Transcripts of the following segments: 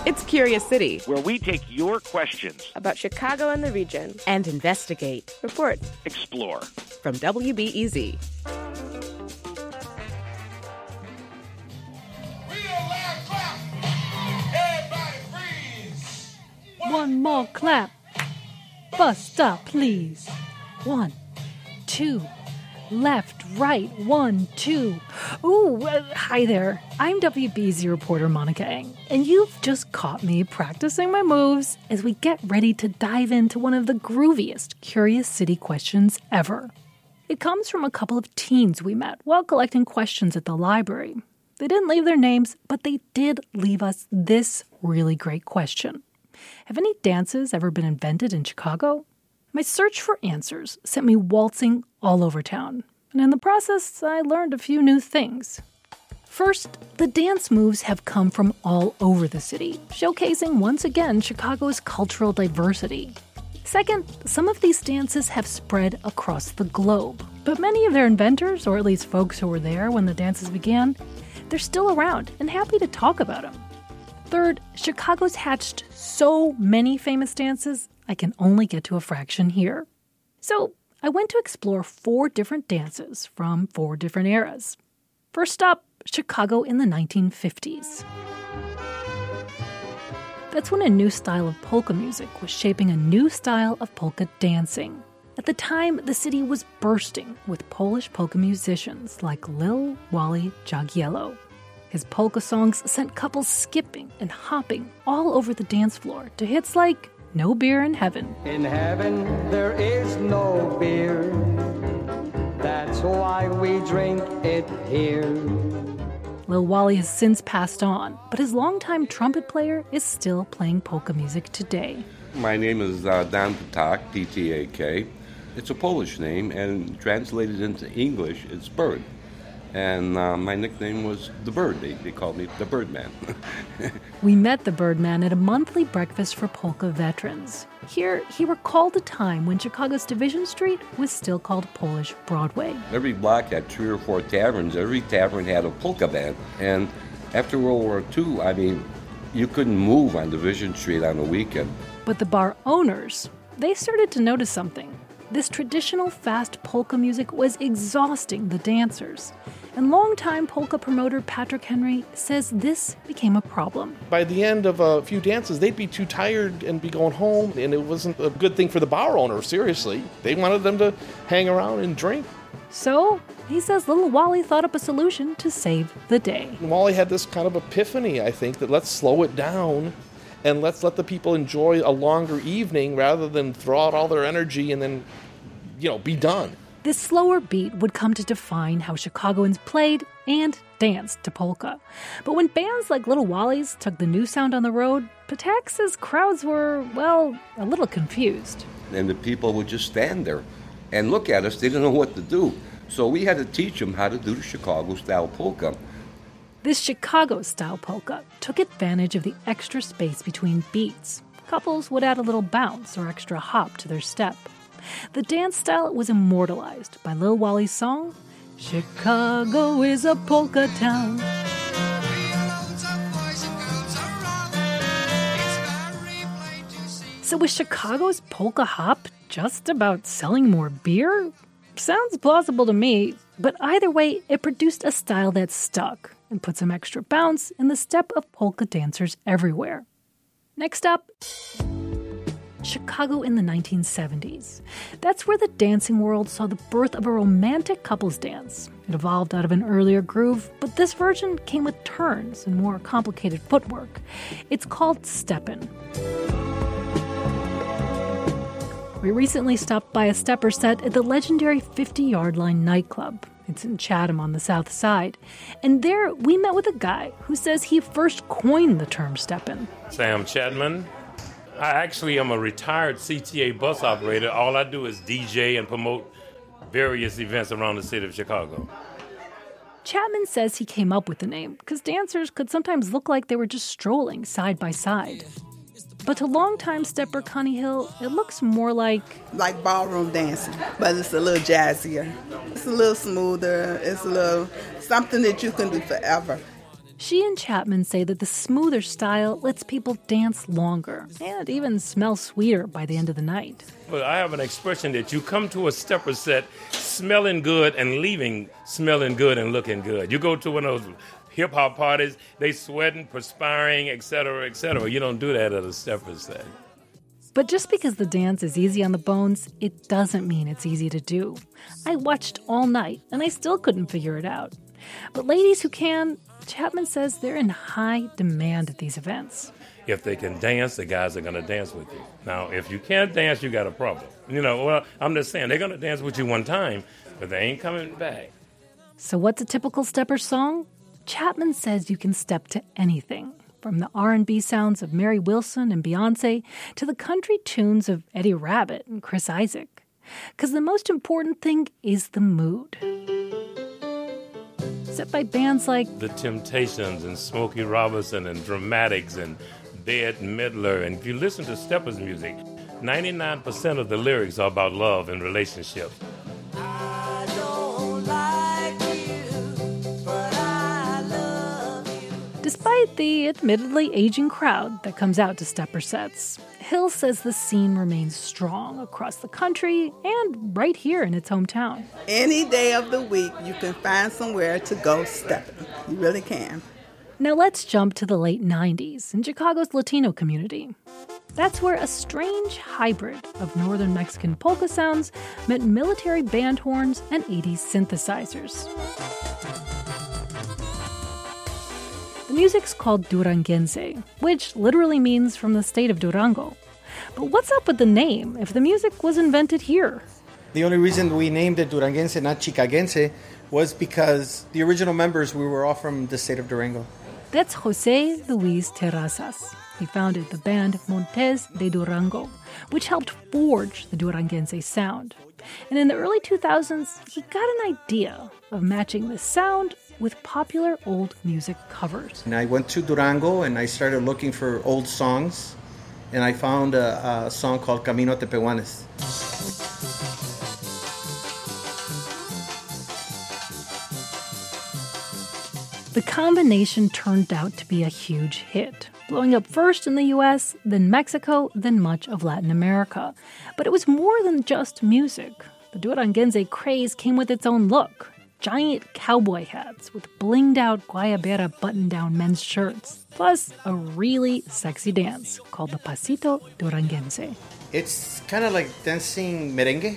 It's Curious City, where we take your questions about Chicago and the region and investigate, report, explore. From WBEZ. One more clap. Bus stop, please. 1, 2, left, right, 1, 2. Hi there. I'm WBEZ reporter Monica Eng, and you've just caught me practicing my moves as we get ready to dive into one of the grooviest Curious City questions ever. It comes from a couple of teens we met while collecting questions at the library. They didn't leave their names, but they did leave us this really great question. Have any dances ever been invented in Chicago? My search for answers sent me waltzing all over town, and in the process, I learned a few new things. First, the dance moves have come from all over the city, showcasing once again Chicago's cultural diversity. Second, some of these dances have spread across the globe, but many of their inventors, or at least folks who were there when the dances began, they're still around and happy to talk about them. Third, Chicago's hatched so many famous dances, I can only get to a fraction here. So I went to explore 4 different dances from 4 different eras. First up, Chicago in the 1950s. That's when a new style of polka music was shaping a new style of polka dancing. At the time, the city was bursting with Polish polka musicians like Lil Wally Jagiello. His polka songs sent couples skipping and hopping all over the dance floor to hits like No Beer in Heaven. In heaven there is no beer. That's why we drink it here. Lil Wally has since passed on, but his longtime trumpet player is still playing polka music today. My name is Dan Ptak, P-T-A-K. It's a Polish name, and translated into English, it's Bird. And my nickname was The Bird. They called me The Birdman. We met the Birdman at a monthly breakfast for polka veterans. Here, he recalled a time when Chicago's Division Street was still called Polish Broadway. Every block had 3 or 4 taverns. Every tavern had a polka band. And after World War II, you couldn't move on Division Street on a weekend. But the bar owners, they started to notice something. This traditional fast polka music was exhausting the dancers. And longtime polka promoter Patrick Henry says this became a problem. By the end of a few dances, they'd be too tired and be going home, and it wasn't a good thing for the bar owner, seriously. They wanted them to hang around and drink. So, he says little Wally thought up a solution to save the day. And Wally had this kind of epiphany, I think, that let's slow it down and let's let the people enjoy a longer evening rather than throw out all their energy and then, be done. This slower beat would come to define how Chicagoans played and danced to polka. But when bands like Little Wally's took the new sound on the road, Ptak says crowds were, a little confused. And the people would just stand there and look at us. They didn't know what to do. So we had to teach them how to do the Chicago-style polka. This Chicago-style polka took advantage of the extra space between beats. Couples would add a little bounce or extra hop to their step. The dance style was immortalized by Lil Wally's song, Chicago is a polka town. So was Chicago's polka hop just about selling more beer? Sounds plausible to me, but either way, it produced a style that stuck and put some extra bounce in the step of polka dancers everywhere. Next up, Chicago in the 1970s. That's where the dancing world saw the birth of a romantic couples dance. It evolved out of an earlier groove, but this version came with turns and more complicated footwork. It's called steppin'. We recently stopped by a stepper set at the legendary 50-Yard Line nightclub. It's in Chatham on the south side. And there we met with a guy who says he first coined the term steppin'. Sam Chapman. I actually am a retired CTA bus operator. All I do is DJ and promote various events around the city of Chicago. Chapman says he came up with the name because dancers could sometimes look like they were just strolling side by side. But to longtime stepper Connie Hill, it looks more like ballroom dancing, but it's a little jazzier. It's a little smoother. It's a little something that you can do forever. She and Chapman say that the smoother style lets people dance longer and even smell sweeter by the end of the night. Well, I have an expression that you come to a stepper set smelling good and leaving smelling good and looking good. You go to one of those hip-hop parties, they sweating, perspiring, etc., etc. You don't do that at a stepper set. But just because the dance is easy on the bones, it doesn't mean it's easy to do. I watched all night, and I still couldn't figure it out. But ladies who can, Chapman says they're in high demand at these events. If they can dance, the guys are going to dance with you. Now, if you can't dance, you got a problem. Well, I'm just saying, they're going to dance with you one time, but they ain't coming back. So what's a typical stepper song? Chapman says you can step to anything, from the R&B sounds of Mary Wilson and Beyonce to the country tunes of Eddie Rabbitt and Chris Isaak. Because the most important thing is the mood. Set by bands like The Temptations and Smokey Robinson and Dramatics and Bette Midler. And if you listen to steppers music, 99% of the lyrics are about love and relationships. Despite the admittedly aging crowd that comes out to stepper sets, Hill says the scene remains strong across the country and right here in its hometown. Any day of the week, you can find somewhere to go stepping. You really can. Now let's jump to the late 90s in Chicago's Latino community. That's where a strange hybrid of northern Mexican polka sounds met military band horns and 80s synthesizers. The music's called Duranguense, which literally means from the state of Durango. But what's up with the name if the music was invented here? The only reason we named it Duranguense, not Chicagense, was because the original members, we were all from the state of Durango. That's Jose Luis Terrazas. He founded the band Montes de Durango, which helped forge the Duranguense sound. And in the early 2000s, he got an idea of matching the sound with popular old music covers. And I went to Durango and I started looking for old songs, and I found a song called Camino Tepehuanes. The combination turned out to be a huge hit, blowing up first in the US, then Mexico, then much of Latin America. But it was more than just music. The Duranguense craze came with its own look. Giant cowboy hats with blinged-out guayabera button-down men's shirts, plus a really sexy dance called the Pasito Duranguense. It's kind of like dancing merengue,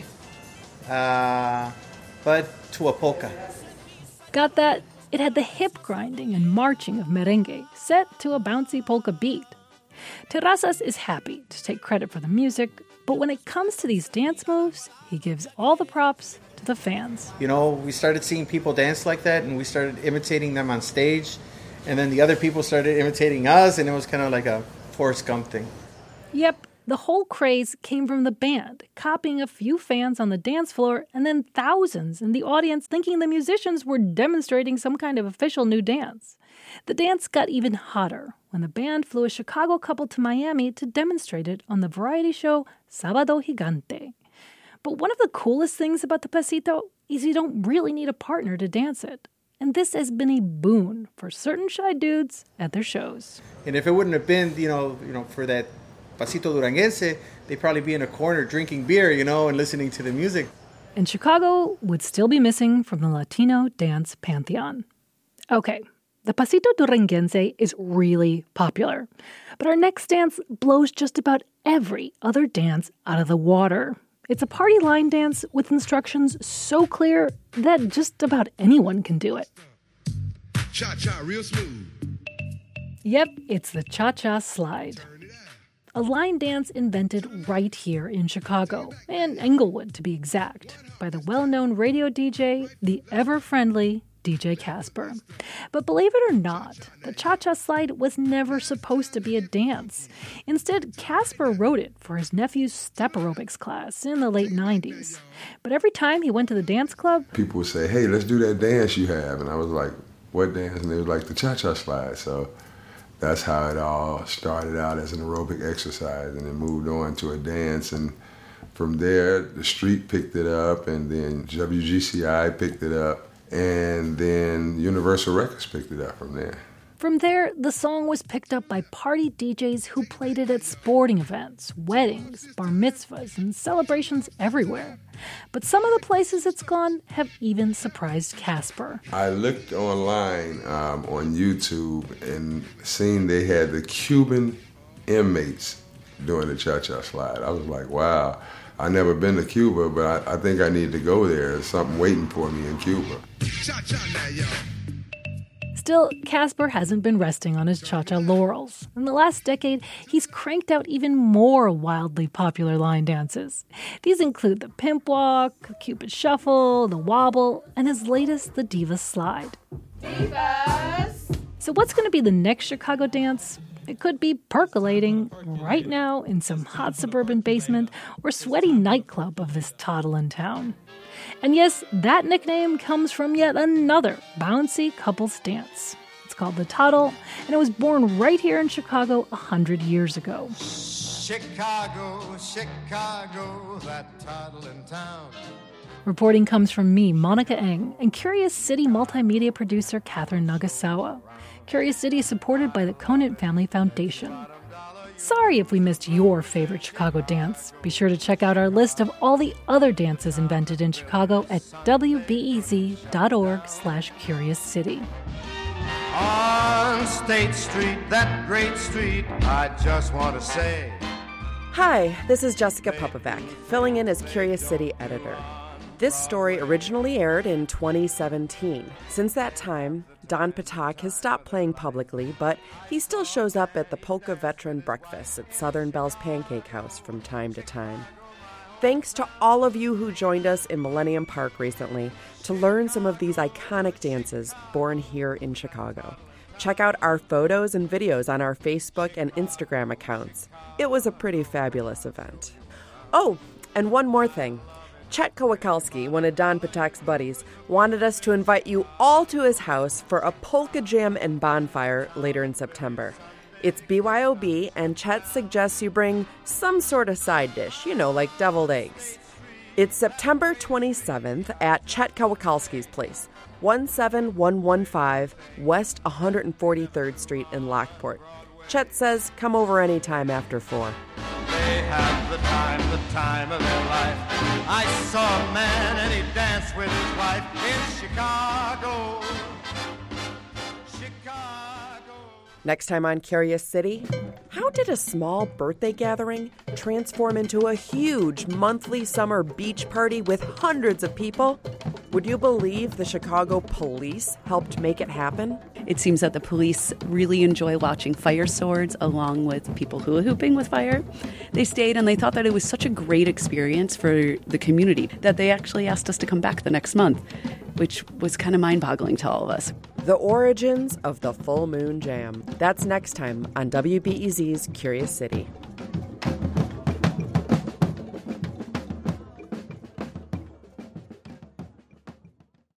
but to a polka. Got that? It had the hip grinding and marching of merengue, set to a bouncy polka beat. Terrazas is happy to take credit for the music, but when it comes to these dance moves, he gives all the props to the fans. We started seeing people dance like that, and we started imitating them on stage, and then the other people started imitating us, and it was kind of like a Forrest Gump thing. Yep, the whole craze came from the band, copying a few fans on the dance floor, and then thousands in the audience thinking the musicians were demonstrating some kind of official new dance. The dance got even hotter when the band flew a Chicago couple to Miami to demonstrate it on the variety show Sábado Gigante. But one of the coolest things about the Pasito is you don't really need a partner to dance it. And this has been a boon for certain shy dudes at their shows. And if it wouldn't have been, for that Pasito Duranguense, they'd probably be in a corner drinking beer, and listening to the music. And Chicago would still be missing from the Latino dance pantheon. Okay, the Pasito Duranguense is really popular. But our next dance blows just about every other dance out of the water. It's a party line dance with instructions so clear that just about anyone can do it. Cha-cha, real smooth. Yep, it's the cha-cha slide. A line dance invented right here in Chicago, in Englewood to be exact, by the well-known radio DJ, the ever-friendly DJ Casper. But believe it or not, the cha-cha slide was never supposed to be a dance. Instead, Casper wrote it for his nephew's step aerobics class in the late 90s. But every time he went to the dance club, people would say, hey, let's do that dance you have. And I was like, what dance? And they was like, the cha-cha slide. So that's how it all started out as an aerobic exercise, and it moved on to a dance. And from there, the street picked it up, and then WGCI picked it up. And then Universal Records picked it up from there. From there, the song was picked up by party DJs who played it at sporting events, weddings, bar mitzvahs, and celebrations everywhere. But some of the places it's gone have even surprised Casper. I looked online on YouTube and seen they had the Cuban inmates doing the cha-cha slide. I was like, wow, I've never been to Cuba, but I think I need to go there. There's something waiting for me in Cuba. Cha-cha now, y'all. Still, Casper hasn't been resting on his cha-cha laurels. In the last decade, he's cranked out even more wildly popular line dances. These include the pimp walk, Cupid shuffle, the wobble, and his latest, the Diva slide. Divas! So what's going to be the next Chicago dance? It could be percolating right now in some hot suburban basement or sweaty nightclub of this toddling town. And yes, that nickname comes from yet another bouncy couples dance. It's called the Toddle, and it was born right here in Chicago 100 years ago. Chicago, Chicago, that toddling town. Reporting comes from me, Monica Eng, and Curious City multimedia producer Catherine Nagasawa. Curious City is supported by the Conant Family Foundation. Sorry if we missed your favorite Chicago dance. Be sure to check out our list of all the other dances invented in Chicago at wbez.org/CuriousCity. On State Street, that great street, I just want to say. Hi, this is Jessica Popovac, filling in as Curious City editor. This story originally aired in 2017. Since that time, Don Patak has stopped playing publicly, but he still shows up at the Polka Veteran Breakfast at Southern Bell's Pancake House from time to time. Thanks to all of you who joined us in Millennium Park recently to learn some of these iconic dances born here in Chicago. Check out our photos and videos on our Facebook and Instagram accounts. It was a pretty fabulous event. Oh, and one more thing. Chet Kowalski, one of Don Patak's buddies, wanted us to invite you all to his house for a polka jam and bonfire later in September. It's BYOB, and Chet suggests you bring some sort of side dish, like deviled eggs. It's September 27th at Chet Kowalski's place, 17115 West 143rd Street in Lockport. Chet says come over anytime after 4. They have the time of their life. I saw a man and he danced with his wife in Chicago. Next time on Curious City, how did a small birthday gathering transform into a huge monthly summer beach party with hundreds of people? Would you believe the Chicago police helped make it happen? It seems that the police really enjoy watching fire swords along with people hula hooping with fire. They stayed and they thought that it was such a great experience for the community that they actually asked us to come back the next month, which was kind of mind-boggling to all of us. The origins of the Full Moon Jam. That's next time on WBEZ's Curious City.